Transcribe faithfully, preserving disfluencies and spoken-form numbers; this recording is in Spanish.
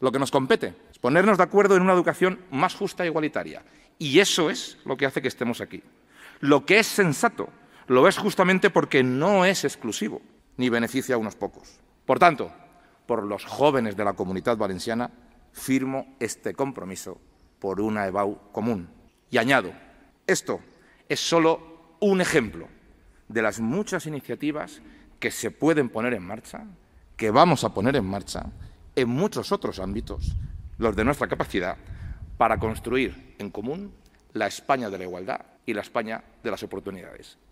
Lo que nos compete es ponernos de acuerdo en una educación más justa e igualitaria. Y eso es lo que hace que estemos aquí. Lo que es sensato lo es justamente porque no es exclusivo ni beneficia a unos pocos. Por tanto, por los jóvenes de la Comunitat Valenciana, firmo este compromiso por una E B A U común. Y añado, esto es solo un ejemplo de las muchas iniciativas que se pueden poner en marcha, que vamos a poner en marcha en muchos otros ámbitos, los de nuestra capacidad, para construir en común la España de la igualdad y la España de las oportunidades.